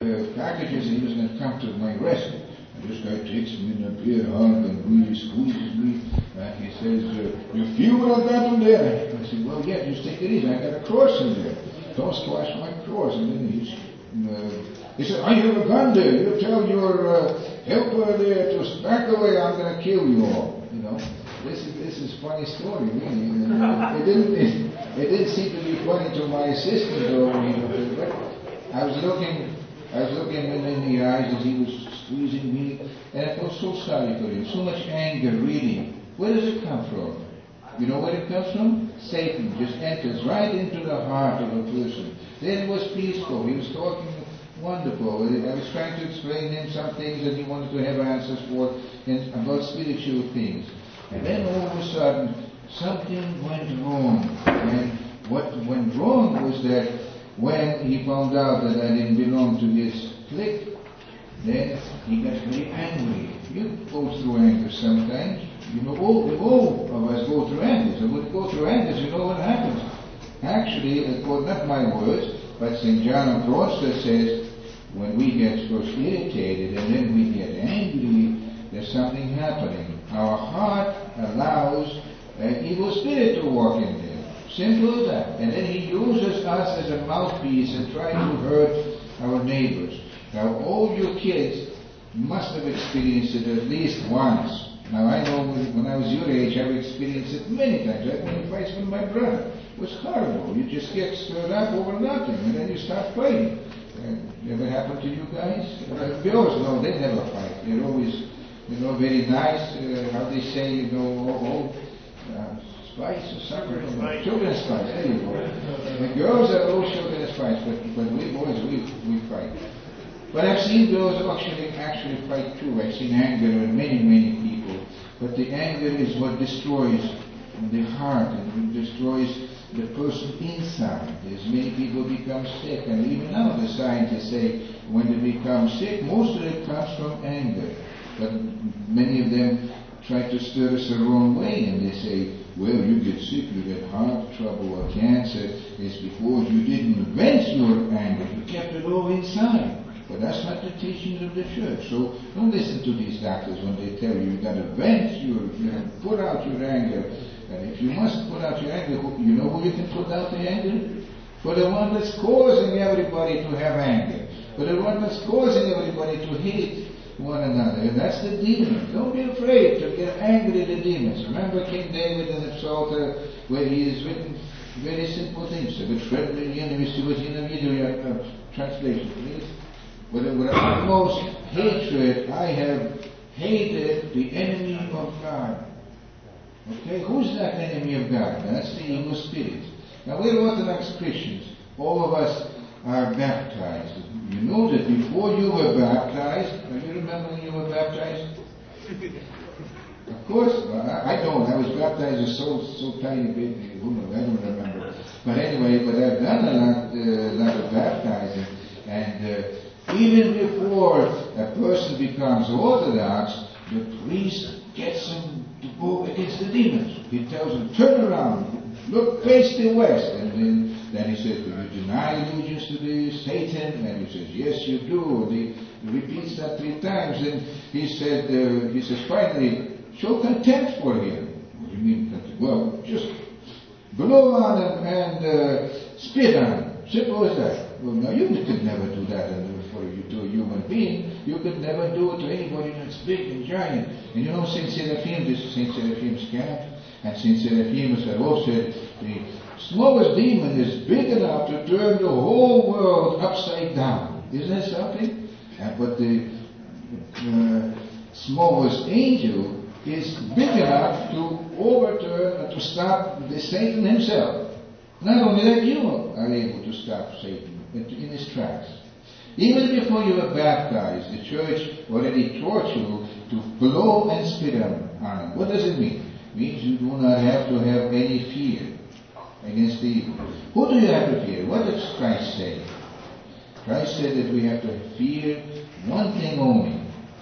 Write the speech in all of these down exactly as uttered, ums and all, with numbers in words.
uh, packages, and he was going to come to my rescue. And this guy takes me in a beer hug and really squeezes me, and he says, uh, "You feel what I've got in there?" I said, "Well, yeah, just take it easy. I got a cross in there. Don't squash my cross." And then he's, uh, he said, "I have a gun there. You tell your uh, helper there to back away. I'm going to kill you all." You know, this is this is a funny story, really. It, it didn't it, it didn't seem to be funny to my assistant, though. You know, but I was looking, I was looking him in the eyes as he was squeezing me, and I felt so sorry for him. So much anger, really. Where does it come from? You know where it comes from? Satan just enters right into the heart of a person. Then it was peaceful. He was talking wonderful. I was trying to explain him some things that he wanted to have answers for, and about spiritual things. And then all of a sudden, something went wrong. And what went wrong was that when he found out that I didn't belong to his clique, then he got very angry. You go through anger sometimes. You know, all, all of us go through anger. So when you go through anger, you know what happens. Actually, not my words, but Saint John of Gloucester says, when we get first irritated and then we get angry, there's something happening. Our heart allows an evil spirit to walk in there. Simple as that. And then he uses us as a mouthpiece and tries to hurt our neighbors. Now, all you kids must have experienced it at least once. Now, I know when I was your age, I've experienced it many times. I've been in fights with my brother. It was horrible. You just get stirred up over nothing, and then you start fighting. Uh, ever happened to you guys? Uh, girls, no, they never fight. They're always, you know, very nice. Uh, how they say, you know, oh, oh uh, spice or something. Children's spice. There you go. The girls are all children's spice, but, but we boys, we, we fight. But I've seen girls actually actually fight too. I've seen anger in many, many people. But the anger is what destroys the heart and destroys the person inside. As many people become sick, and even now the scientists say when they become sick, most of it comes from anger. But many of them try to stir us the wrong way, and they say, well, you get sick, you get heart trouble or cancer, it's because you didn't vent your anger, you kept it all inside. But that's not the teachings of the church. So don't listen to these doctors when they tell you you got to vent your, you know, put out your anger. And if you must put out your anger, you know who you can put out the anger? For the one that's causing everybody to have anger. For the one that's causing everybody to hate one another. And that's the demon. Don't be afraid to get angry at the demons. Remember King David in the Psalter where he has written very simple things. So with friendly enemies to it in the video translation, please. With the utmost hatred I have hated the enemy of God. Okay, who's that enemy of God? That's the evil spirit. Now we're Orthodox Christians. All of us are baptized. You know that before you were baptized, do you remember when you were baptized? Of course, I, I don't. I was baptized a so so tiny bit. Who knows? I don't remember. But anyway, but I've done a lot, uh, lot of baptizing, and uh, even before a person becomes Orthodox, the priest gets him to go against the demons. He tells him, turn around, look, face the west. And then, then he says, do you deny allegiance to the Satan? And he says, yes, you do. And he, he repeats that three times. And he said, uh, he says, finally, show contempt for him. What do you mean contempt? Well, just blow on him and uh, spit on him. Simple as that. Well, now you could never do that for you to a human being. You could never do it to anybody that's big and giant. And you know Saint Seraphim, this is Saint Seraphim's cat, and Saint Seraphim has also said the smallest demon is big enough to turn the whole world upside down. Isn't that something? Uh, but the uh, smallest angel is big enough to overturn, uh, to stop the Satan himself. Not only that, you are able to stop Satan in his tracks. Even before you were baptized, the church already taught you to blow and spit on him. What does it mean? It means you do not have to have any fear against the evil. Who do you have to fear? What does Christ say? Christ said that we have to fear one thing only.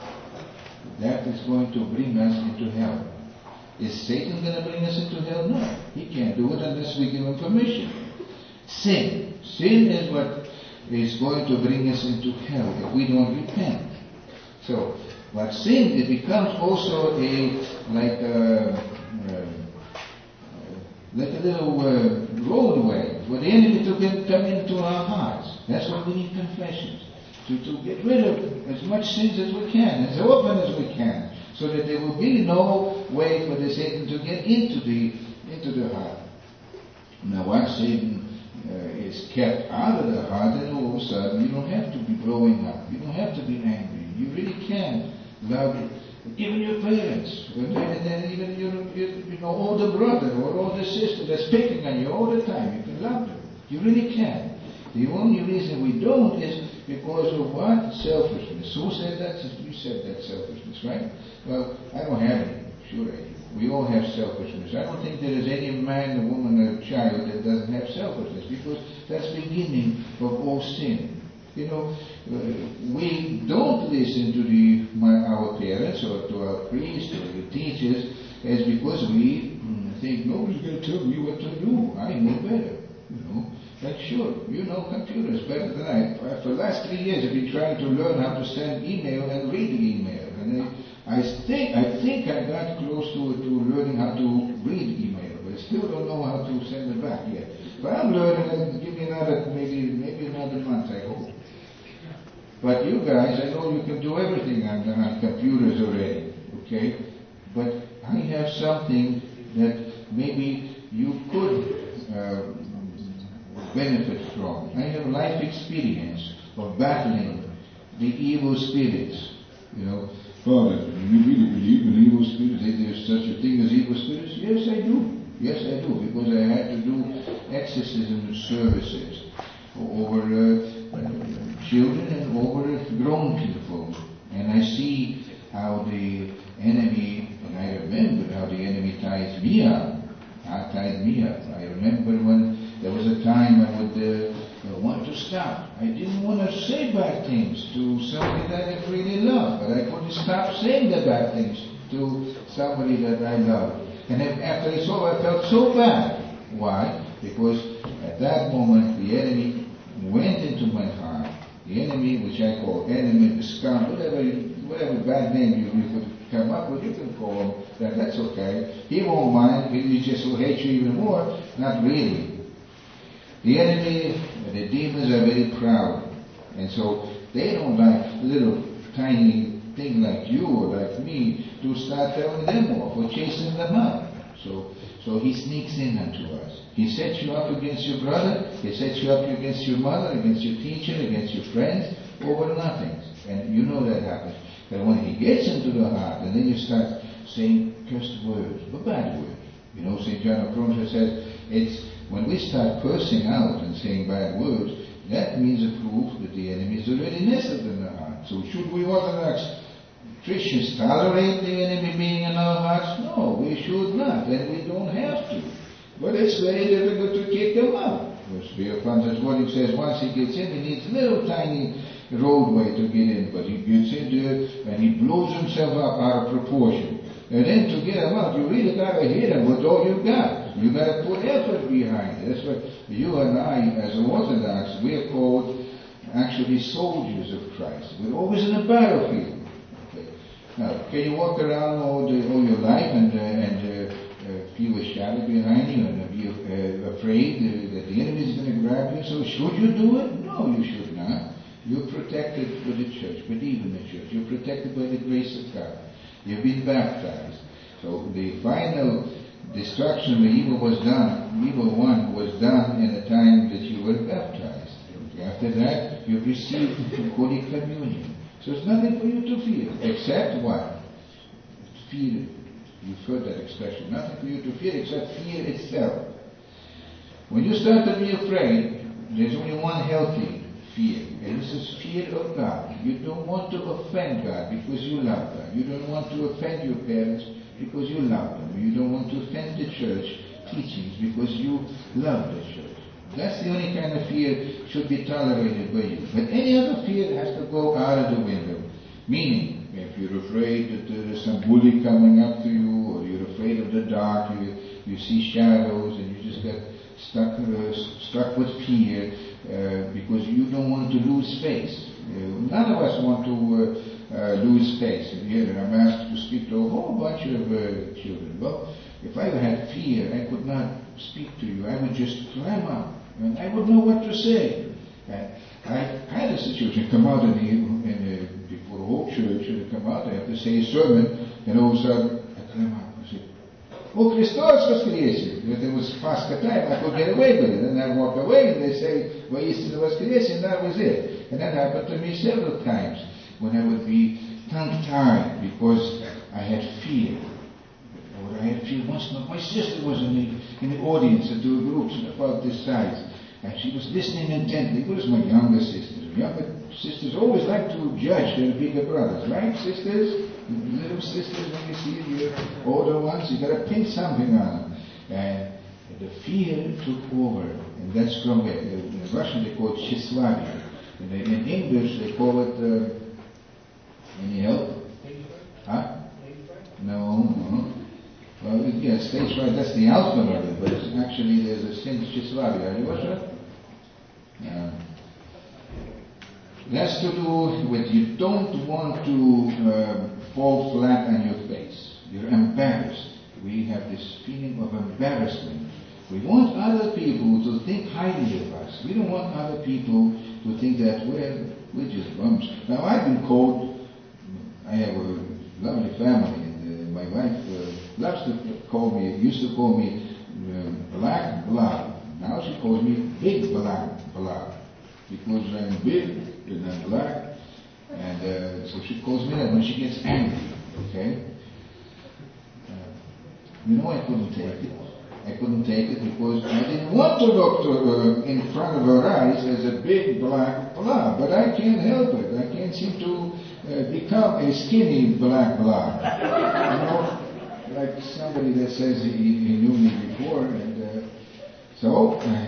That is going to bring us into hell. Is Satan going to bring us into hell? No. He can't do it unless we give him permission. Sin. Sin is what is going to bring us into hell if we don't repent. So, but sin, it becomes also a, like a, uh, like a little uh, roadway for the enemy to get, come into our hearts. That's why we need confessions. To, to get rid of as much sins as we can, as often as we can, so that there will be no way for the Satan to get into the into the heart. Now, once Satan uh, is kept out of the heart, then all of a sudden you don't have to be blowing up. You don't have to be angry. You really can love it. Even your parents, and then even your, your you know, older brother or older sister that's picking on you all the time, you can love them. You really can. The only reason we don't is because of what? Selfishness. Who said that? You said that, selfishness, right? Well, I don't have any. Sure I do. We all have selfishness. I don't think there is any man, a woman, or a child that doesn't have selfishness, because that's the beginning of all sin. You know, uh, we don't listen to the my, our parents or to our priests or the teachers as because we mm, think nobody's going to tell me what to do. I know better. You know, like sure, you know computers better than I. For the last three years, I've been trying to learn how to send email and read email, and I, I think I think I got close to to learning how to read email, but I still don't know how to send it back yet. But I'm learning, and give me another maybe maybe another month, I hope. But you guys, I know you can do everything on, on computers already, okay? But I have something that maybe you could uh, benefit from. I have life experience of battling the evil spirits. You know, Father, do you really believe in evil spirits? Is there such a thing as evil spirits? Yes, I do. Yes, I do, because I had to do exorcism services over uh, children and over grown people. And I see how the enemy, and I remember how the enemy ties me up. I tied me up. I remember when there was a time I would uh, want to stop. I didn't want to say bad things to somebody that I really loved, but I couldn't stop saying the bad things to somebody that I loved. And after I saw it, I felt so bad. Why? Because at that moment the enemy went into my heart. The enemy, which I call enemy, the scum, whatever, whatever bad name you, you could come up with, you can call him. That, that's okay. He won't mind. He just will hate you even more. Not really. The enemy, the demons are very proud, and so they don't like little tiny thing like you or like me to start telling them off or chasing them out. So, so he sneaks in unto us. He sets you up against your brother. He sets you up against your mother, against your teacher, against your friends, over nothing. And you know that happens. But when he gets into the heart, and then you start saying cursed words, but bad words. You know, Saint John of Cronus says, it's when we start cursing out and saying bad words, that means a proof that the enemy is already nestled in the heart. So should we Orthodox Christians tolerate the enemy being in our hearts? No, we should not, and we don't have to. But it's very difficult to kick them out. Theophantus Gordon says once he gets in, he needs a little tiny roadway to get in, but he gets in there and he blows himself up out of proportion. And then to get him out, you really got to hit him with all you got. You got to put effort behind it. That's what you and I, as Orthodox, we are called actually soldiers of Christ. We're always in the battlefield. Okay. Now, can you walk around all, the, all your life and uh, and uh, uh, feel a shadow behind you and be uh, afraid uh, that the enemy is going to grab you? So should you do it? No, you should not. You're protected by the church. Believe in the church. You're protected by the grace of God. You've been baptized. So the final destruction of the evil was done, evil one was done in the time that you were baptized. After that, you've received Holy Communion. So there's nothing for you to fear, except what? Fear. You've heard that expression. Nothing for you to fear except fear itself. When you start to be afraid, there's only one healthy fear, and this is fear of God. You don't want to offend God because you love God. You don't want to offend your parents because you love them. You don't want to offend the church teachings because you love the church. That's the only kind of fear should be tolerated by you. But any other fear has to go out of the window. Meaning, if you're afraid that there is some bully coming up to you, or you're afraid of the dark, you, you see shadows, and you just get stuck, uh, stuck with fear, uh, because you don't want to lose face. Uh, none of us want to uh, uh, lose face. And here I'm asked to speak to a whole bunch of uh, children. Well, if I had fear, I could not speak to you. I would just climb up, and I would know what to say. And I had a situation come out in the, in the, before the whole church, and come out, I have to say a sermon, and all of a sudden, I climb up and say, "Oh, Christos Воскресе!" If it was Pascha time, I could get away with it. And I walk away, and they say, "Воистину Воскресе," and that was it. And that happened to me several times, when I would be tongue-tied because I had fear. Or I had fear once. My sister was in the, in the audience at two groups about this size. And she was listening intently. It was my younger sister. Younger sisters always like to judge their bigger brothers, right, sisters? Little sisters, when you see the older ones, you got to pin something on them. And the fear took over. And that's from where? In Russian they call it Tщеславие. In, in English they call it, uh, any help? Huh? No, no. Well, yes, stage right, that's the alphabet, but it's actually there's a sin Tщеславие. Are you watching that? Uh, it has to do with you don't want to uh, fall flat on your face. You're embarrassed. We have this feeling of embarrassment. We want other people to think highly of us. We don't want other people to think that, well, we're just bums. Now, I've been called, I have a lovely family, and uh, my wife uh, loves to call me, used to call me uh, Black Blob. Now she calls me Big Black Blob, because I'm big and I'm black, and uh, so she calls me that when she gets angry, okay? Uh, you know, I couldn't take it. I couldn't take it because I didn't want to look to her in front of her eyes as a big black blob, but I can't help it. I can't seem to uh, become a skinny black blob. You know, like somebody that says he, he knew me before, and uh, so uh,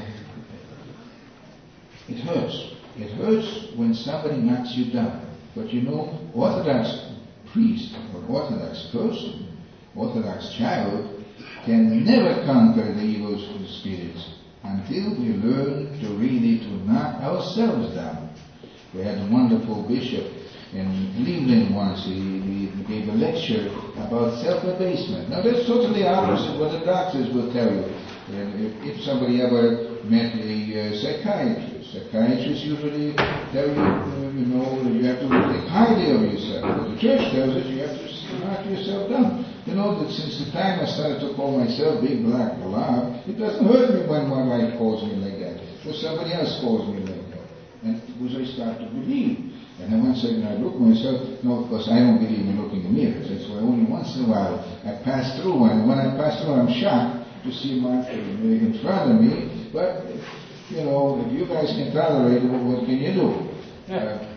it hurts. It hurts when somebody knocks you down. But you know, Orthodox priest or Orthodox person, Orthodox child, can never conquer the evil spirits until we learn to really to knock ourselves down. We had a wonderful bishop in Cleveland once. He, he gave a lecture about self-abasement. Now that's totally opposite what the doctors will tell you. And if, if somebody ever met a uh, psychiatrist, psychiatrists usually tell you, uh, you know, you have to think highly of yourself. But the church tells us you have to knock yourself down. You know that since the time I started to call myself Big Black Blob, it doesn't hurt me when my wife calls me like that, or somebody else calls me like that. And because I start to believe. And then once I, I look myself, no, of course I don't believe in looking in mirrors. That's why only once in a while I pass through one. And when I pass through, I'm shocked to see my in front of me. But, you know, if you guys can tolerate it, what can you do? Uh,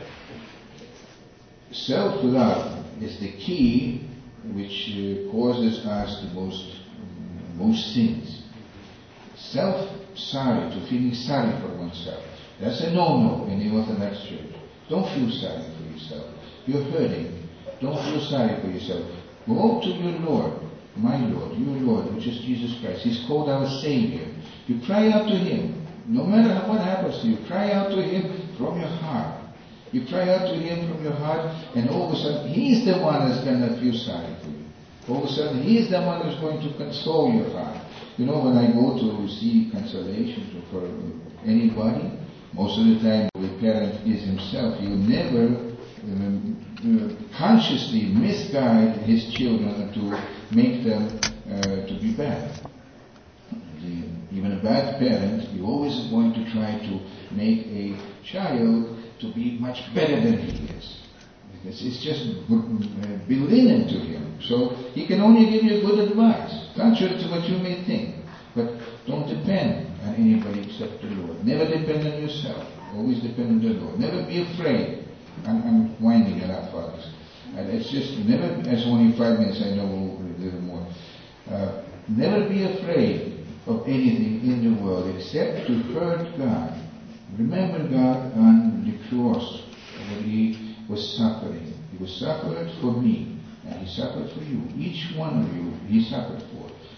self-love is the key which uh, causes us the most, um, most sins. Self-sorry, to feeling sorry for oneself. That's a no-no in the Orthodox Church. Don't feel sorry for yourself. You're hurting. Don't feel sorry for yourself. Go to your Lord, my Lord, your Lord, which is Jesus Christ. He's called our Savior. You cry out to Him. No matter what happens to you, cry out to Him from your heart. You cry out to Him from your heart, and all of a sudden, He's the one that's going to feel sorry for you. All of a sudden, He's the one who's going to console your heart. You know, when I go to see consolation for anybody, most of the time the parent is himself. He will never um, uh, consciously misguide his children to make them uh, to be bad. The, even a bad parent, he always is going to try to make a child to be much better than he is. Because it's just built in into him. So he can only give you good advice, contrary to what you may think. But don't depend on anybody except the Lord. Never depend on yourself. Always depend on the Lord. Never be afraid. I'm, I'm winding it up, fathers. And it's just never, as only five minutes, I know we'll a little more. Uh, never be afraid of anything in the world except to hurt God. Remember God on the cross when He was suffering. He was suffered for me, and He suffered for you. Each one of you, He suffered for.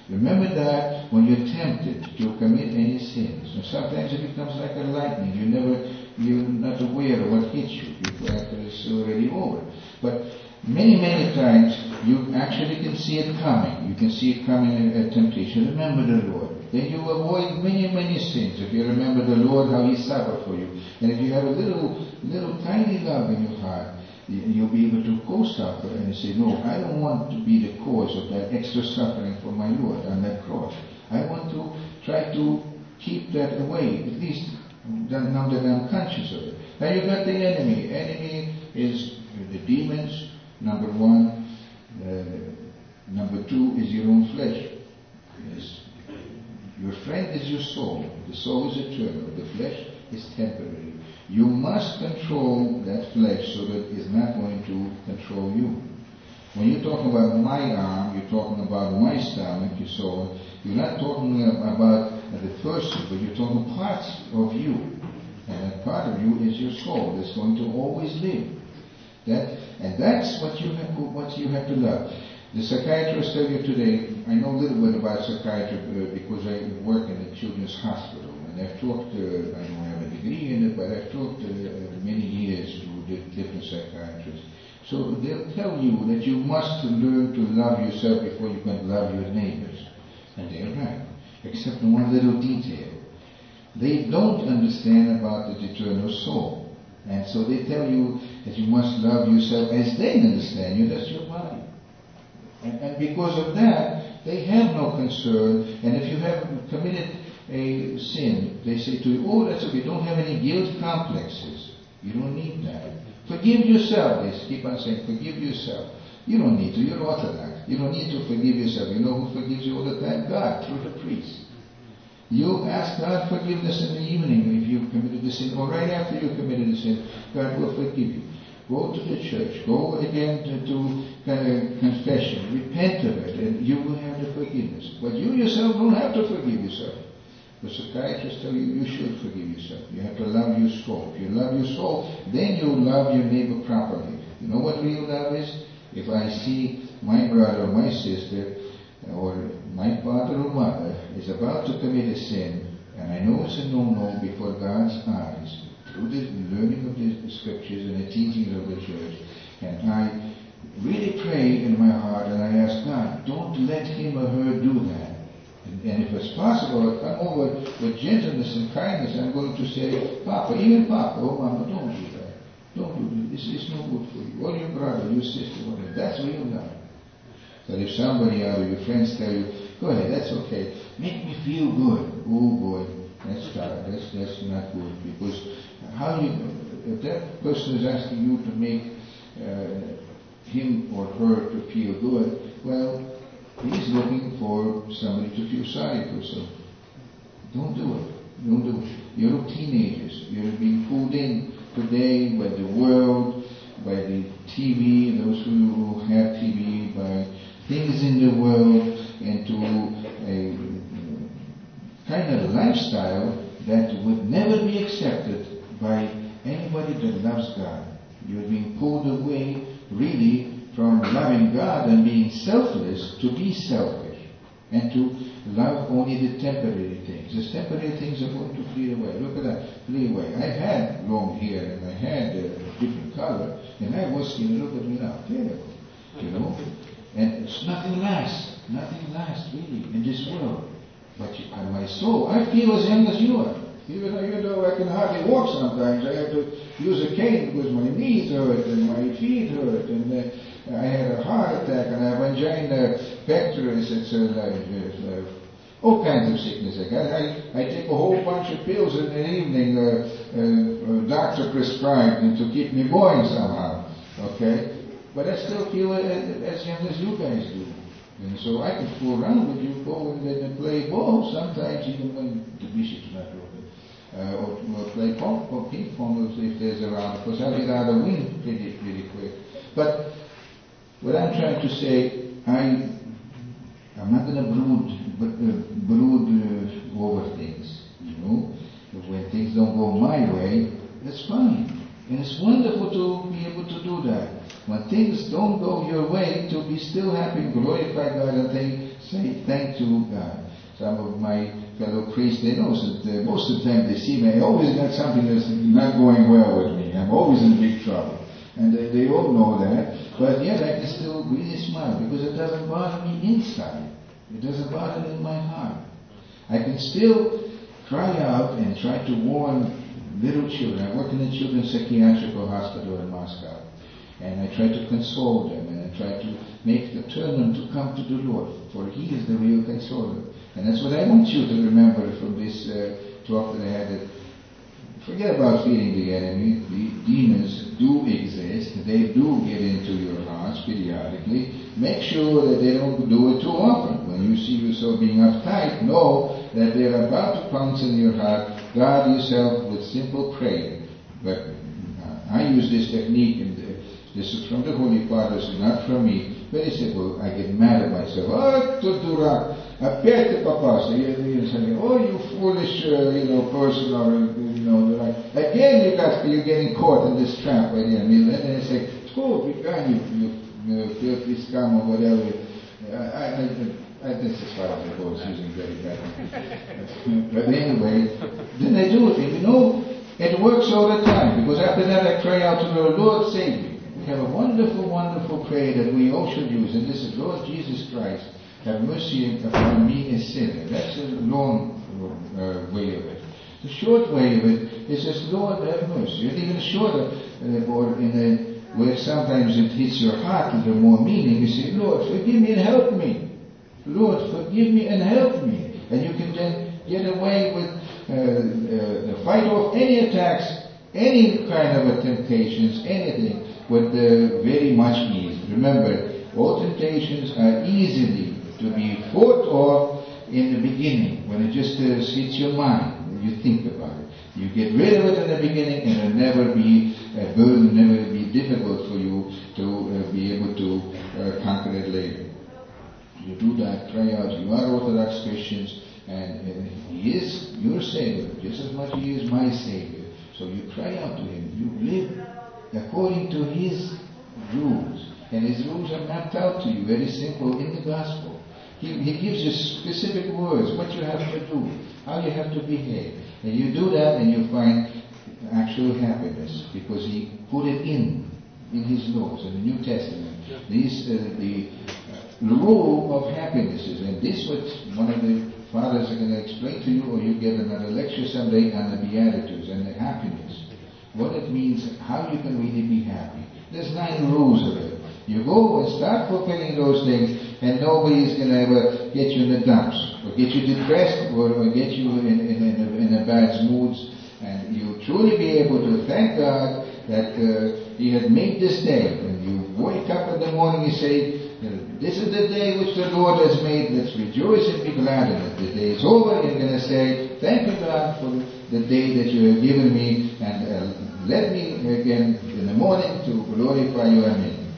Remember that when you're tempted to commit any sins. And sometimes it becomes like a lightning. You never, you're not aware of what hits you. You after it's already over. But many, many times you actually can see it coming. You can see it coming at temptation. Remember the Lord. Then you avoid many, many sins. If you remember the Lord, how He suffered for you. And if you have a little, little tiny love in your heart, you'll be able to co-suffer and say, no, I don't want to be the cause of that extra suffering for my Lord on that cross. I want to try to keep that away, at least now that I'm conscious of it. Now you've got the enemy. Enemy is the demons, number one. Uh, number two is your own flesh. Yes. Your friend is your soul. The soul is eternal. The flesh is temporary. You must control that flesh so that it's not going to control you. When you're talking about my arm, you're talking about my stomach, your soul. You're not talking about the person, but you're talking parts of you. And that part of you is your soul that's going to always live. That, and that's what you have, what you have to love. The psychiatrists tell you today, I know a little bit about psychiatry uh, because I work in a children's hospital. And I've talked, uh, I don't have a degree in it, but I've talked uh, many years to different psychiatrists. So they'll tell you that you must learn to love yourself before you can love your neighbors. And they're right, except in one little detail. They don't understand about the eternal soul. And so they tell you that you must love yourself as they understand you. That's your body. And, and because of that, they have no concern. And if you have committed a sin, they say to you, oh, that's okay. Don't have any guilt complexes. You don't need that. Forgive yourself. They keep on saying, forgive yourself. You don't need to. You're Orthodox. You don't need to forgive yourself. You know who forgives you all the time? God, through the priest. You ask God forgiveness in the evening if you committed a sin, or right after you committed a sin, God will forgive you. Go to the church. Go again to, to uh, confession. Repent of it, and you will have the forgiveness. But you yourself don't have to forgive yourself. The psychiatrists tell you you should forgive yourself. You have to love your soul. If you love your soul, then you love your neighbor properly. You know what real love is? If I see my brother or my sister or my father or mother is about to commit a sin, and I know it's a no-no before God's eyes, through the learning of the scriptures and the teachings of the church, and I really pray in my heart and I ask God, don't let him or her do that. And, and if it's possible, I'll come over with gentleness and kindness. I'm going to say, Papa, even Papa, oh Mama, don't do that. Don't do that. This is no good for you. Or your brother, your sister, whatever. That's real love. But if somebody out of your friends tell you, go ahead, that's okay. Make me feel good. Oh boy, that's bad. That's, that's not good. Because how you, if that person is asking you to make uh, him or her to feel good, well, he's looking for somebody to feel sorry for. So don't do it. Don't do it. You're teenagers. You're being pulled in today by the world, by the T V, those who have T V, by things in the world, into a kind of lifestyle that would never be accepted by anybody that loves God. You're being pulled away, really, from loving God and being selfless to be selfish and to love only the temporary things. The temporary things are going to flee away. Look at that, flee away. I had long hair and I had a different color and I was skinny. Look at me now, terrible, you know. And it's nothing lasts, nothing lasts really in this world. But you, and my soul, I feel as young as you are. Even though, even though I can hardly walk sometimes, I have to use a cane because my knees hurt and my feet hurt, and uh, I had a heart attack and I have angina pectoris, it's uh, like, uh, all kinds of sickness I got. I, I take a whole bunch of pills in the evening, uh, uh, uh, doctor prescribed, and to keep me going somehow, okay? But I still feel as, as young as you guys do. And so I can fool around with you, go and, and play ball sometimes, even when the bishop's not open. Uh, or, or play pong, or ping pong if there's around, because I'll get out of the wind pretty, pretty quick. But what I'm trying to say, I, I'm not going to brood, but, uh, brood uh, over things, you know. When things don't go my way, that's fine. And it's wonderful to be able to do that. When things don't go your way, to be still happy and glorify God and say, say thank to God. Some of my fellow priests, they know that uh, most of the time they see me, I always got something that's not going well with me. I'm always in big trouble. And they, they all know that. But yet I can still really smile because it doesn't bother me inside. It doesn't bother me in my heart. I can still cry out and try to warn little children. I work in a children's psychiatrical hospital in Moscow. And I try to console them, and I try to make the turn them to come to the Lord, for He is the real consoler. And that's what I want you to remember from this uh, talk that I had. That forget about feeding the enemy. The demons do exist. They do get into your hearts periodically. Make sure that they don't do it too often. When you see yourself being uptight, know that they're about to pounce in your heart. Guard yourself with simple prayer. But uh, I use this technique, and uh, this is from the Holy Fathers, not from me. Very simple. I get mad at myself. Oh, tu durak. Опять ты попался. Oh, you foolish, uh, you know, person, or you know, like again you got you're getting caught in this trap right here. And then I say, "Oh, you you, you filthy scum or whatever." I, I, I, this is far as I was using very bad. But anyway, then I do it. You know, it works all the time, because after that I cry out to the Lord, save me. We have a wonderful, wonderful prayer that we all should use, and this is, Lord Jesus Christ, have mercy upon me, a sinner. That's a long uh, way of it. The short way of it is just, Lord, have mercy. And even shorter, uh, or in a, where sometimes it hits your heart with more meaning, you say, Lord, forgive me and help me. Lord, forgive me and help me. And you can then get away with uh, uh, fight off any attacks, any kind of temptations, anything, with uh, very much ease. Remember, all temptations are easily to be fought off in the beginning, when it just uh, hits your mind, when you think about it. You get rid of it in the beginning, and it'll never be a burden, never be difficult for you to uh, be able to uh, conquer it later. You do that, cry out, you are Orthodox Christians, and uh, He is your Savior, just as much He is my Savior. So you cry out to Him, you live according to His rules. And His rules are mapped out to you, very simple, in the Gospel. He, he gives you specific words, what you have to do, how you have to behave. And you do that and you find actual happiness, because He put it in, in His laws, in the New Testament. Yeah. These, uh, the uh, rule of happiness is, and this what one of the fathers are going to explain to you, or you get another lecture someday on the Beatitudes and the happiness. What it means, how you can really be happy. There's nine rules of it. You go and start fulfilling those things, and nobody is going to ever get you in the dumps, or get you depressed, or, or get you in, in, in, a, in a bad moods. And you'll truly be able to thank God that uh, He had made this day. When you wake up in the morning, you say, this is the day which the Lord has made. Let's rejoice and be glad in it. The day is over. You're going to say, thank you, God, for the day that you have given me, and uh, let me again in the morning to glorify you. Amen.